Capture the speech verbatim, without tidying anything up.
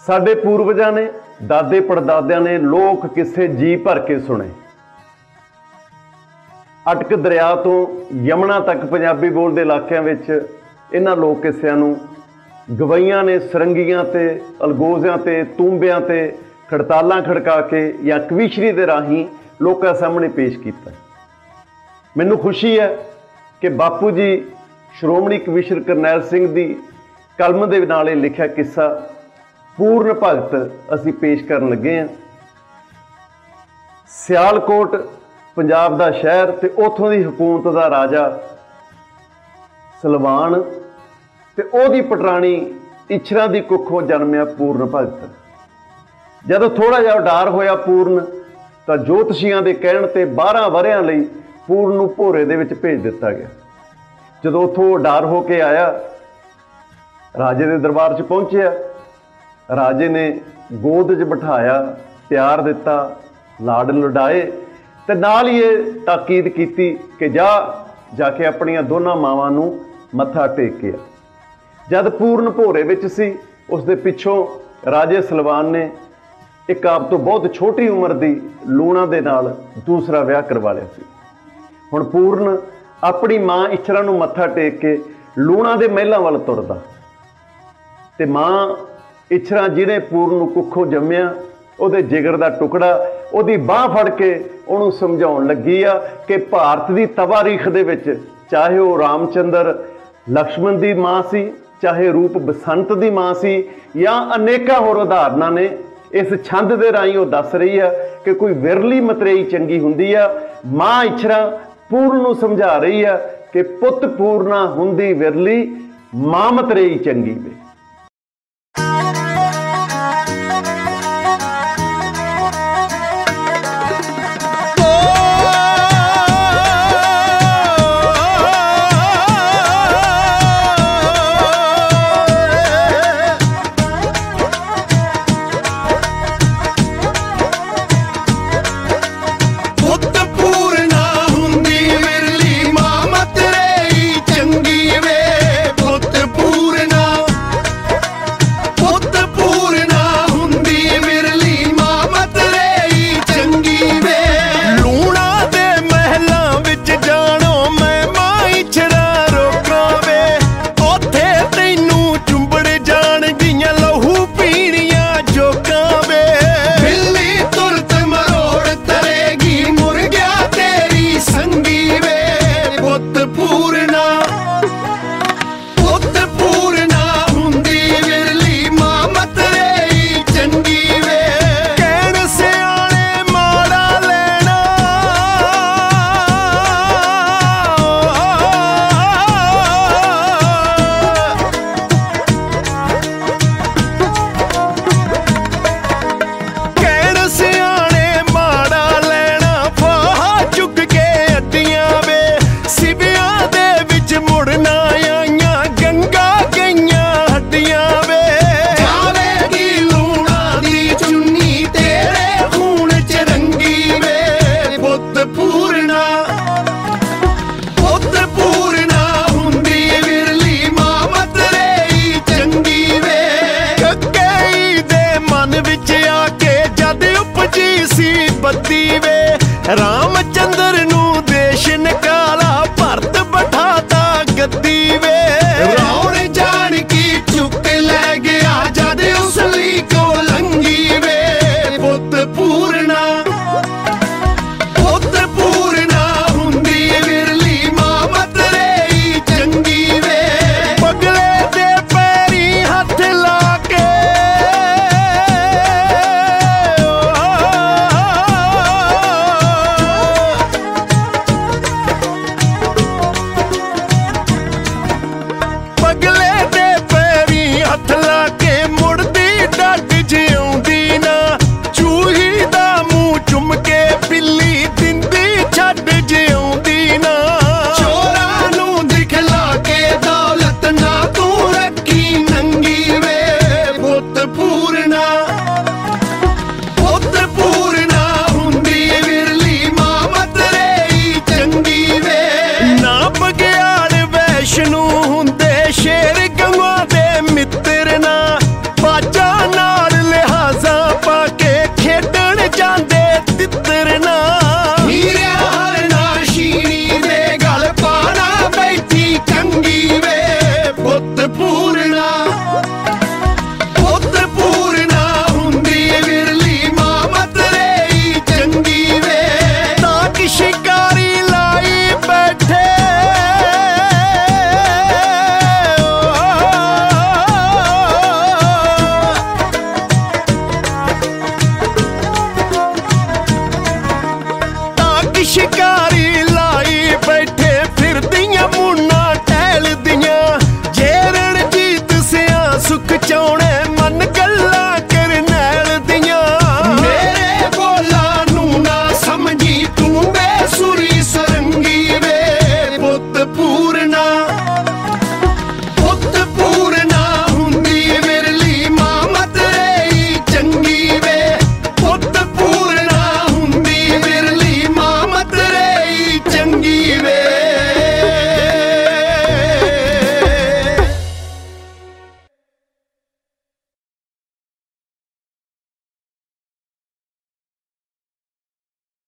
ਸਾਡੇ ਪੂਰਵਜਾਂ ਨੇ, ਦਾਦੇ ਪੜਦਾਦਿਆਂ ਨੇ ਲੋਕ ਕਿੱਸੇ ਜੀ ਭਰ ਕੇ ਸੁਣੇ। ਅਟਕ ਦਰਿਆ ਤੋਂ ਯਮੁਨਾ ਤੱਕ ਪੰਜਾਬੀ ਬੋਲਦੇ ਇਲਾਕਿਆਂ ਵਿੱਚ ਇਹਨਾਂ ਲੋਕ ਕਿੱਸਿਆਂ ਨੂੰ ਗਵਈਆਂ ਨੇ ਸਰੰਗੀਆਂ ਤੇ ਅਲਗੋਜ਼ਿਆਂ ਤੇ ਤੂੰਬਿਆਂ ਤੇ ਖੜਤਾਲਾਂ ਖੜਕਾ ਕੇ ਜਾਂ ਕਵੀਸ਼ਰੀ ਦੇ ਰਾਹੀਂ ਲੋਕਾਂ ਸਾਹਮਣੇ ਪੇਸ਼ ਕੀਤਾ। ਮੈਨੂੰ ਖੁਸ਼ੀ ਹੈ ਕਿ ਬਾਪੂ ਜੀ ਸ਼੍ਰੋਮਣੀ ਕਵੀਸ਼ਰ ਕਰਨੈਲ ਸਿੰਘ ਦੀ ਕਲਮ ਦੇ ਨਾਲ ਇਹ ਲਿਖਿਆ ਕਿੱਸਾ ਪੂਰਨ ਭਗਤ ਅਸੀਂ ਪੇਸ਼ ਕਰਨ ਲੱਗੇ ਹਾਂ। ਸਿਆਲਕੋਟ ਪੰਜਾਬ ਦਾ ਸ਼ਹਿਰ ਤੇ ਉੱਥੋਂ ਦੀ ਹਕੂਮਤ ਦਾ ਰਾਜਾ ਸਲਵਾਨ ਤੇ ਉਹਦੀ ਪਟਰਾਣੀ ਇੱਛਰਾਂ ਦੀ ਕੁੱਖੋਂ ਜਨਮਿਆ ਪੂਰਨ ਭਗਤ। ਜਦੋਂ ਥੋੜ੍ਹਾ ਜਿਹਾ ਉਡਾਰ ਹੋਇਆ ਪੂਰਨ ਤਾਂ ਜੋਤਸ਼ੀਆਂ ਦੇ ਕਹਿਣ ਤੇ ਬਾਰ੍ਹਾਂ ਵਰ੍ਹਿਆਂ ਲਈ ਪੂਰਨ ਨੂੰ ਭੋਰੇ ਦੇ ਵਿੱਚ ਭੇਜ ਦਿੱਤਾ ਗਿਆ। ਜਦੋਂ ਉੱਥੋਂ ਉਡਾਰ ਹੋ ਕੇ ਆਇਆ, ਰਾਜੇ ਦੇ ਦਰਬਾਰ 'ਚ ਪਹੁੰਚਿਆ, ਰਾਜੇ ਨੇ ਗੋਦ 'ਚ ਬਿਠਾਇਆ, ਪਿਆਰ ਦਿੱਤਾ, ਲਾਡ ਲੁਡਾਏ ਤੇ ਨਾਲ ਹੀ ਇਹ ਤਾਕੀਦ ਕੀਤੀ ਕਿ ਜਾ ਜਾ ਕੇ ਆਪਣੀਆਂ ਦੋਨਾਂ ਮਾਵਾਂ ਨੂੰ ਮੱਥਾ ਟੇਕਿਆ। ਜਦ ਪੂਰਨ ਭੋਰੇ ਵਿੱਚ ਸੀ, ਉਸ ਦੇ ਪਿੱਛੋਂ ਰਾਜੇ ਸਲਵਾਨ ਨੇ ਇੱਕ ਆਪ ਤੋਂ ਬਹੁਤ ਛੋਟੀ ਉਮਰ ਦੀ ਲੂਣਾ ਦੇ ਨਾਲ ਦੂਸਰਾ ਵਿਆਹ ਕਰਵਾ ਲਿਆ ਸੀ। ਹੁਣ ਪੂਰਨ ਆਪਣੀ ਮਾਂ ਇੱਛਰਾਂ ਨੂੰ ਮੱਥਾ ਟੇਕ ਕੇ ਲੂਣਾ ਦੇ ਮਹਿਲਾਂ ਵੱਲ ਤੁਰਦਾ ਤੇ ਮਾਂ ਇੱਛਰਾਂ ਜਿਹਨੇ ਪੂਰਨ ਨੂੰ ਕੁੱਖੋਂ ਜੰਮਿਆ, ਉਹਦੇ ਜਿਗਰ ਦਾ ਟੁਕੜਾ, ਉਹਦੀ ਬਾਂਹ ਫੜ ਕੇ ਉਹਨੂੰ ਸਮਝਾਉਣ ਲੱਗੀ ਆ ਕਿ ਭਾਰਤ ਦੀ ਤਵਾਰੀਖ ਦੇ ਵਿੱਚ ਚਾਹੇ ਉਹ ਰਾਮਚੰਦਰ ਲਕਸ਼ਮਣ ਦੀ ਮਾਂ ਸੀ, ਚਾਹੇ ਰੂਪ ਬਸੰਤ ਦੀ ਮਾਂ ਸੀ, ਜਾਂ ਅਨੇਕਾਂ ਹੋਰ ਉਦਾਹਰਨਾਂ ਨੇ। ਇਸ ਛੰਦ ਦੇ ਰਾਹੀਂ ਉਹ ਦੱਸ ਰਹੀ ਆ ਕਿ ਕੋਈ ਵਿਰਲੀ ਮਤਰੇਈ ਚੰਗੀ ਹੁੰਦੀ ਆ। ਮਾਂ ਇੱਛਰਾਂ ਪੂਰਨ ਨੂੰ ਸਮਝਾ ਰਹੀ ਆ ਕਿ ਪੁੱਤ ਪੂਰਨਾ ਹੁੰਦੀ ਵਿਰਲੀ, ਮਾਂ ਮਤਰੇਈ ਚੰਗੀ ਵੇ। ਰਾਮ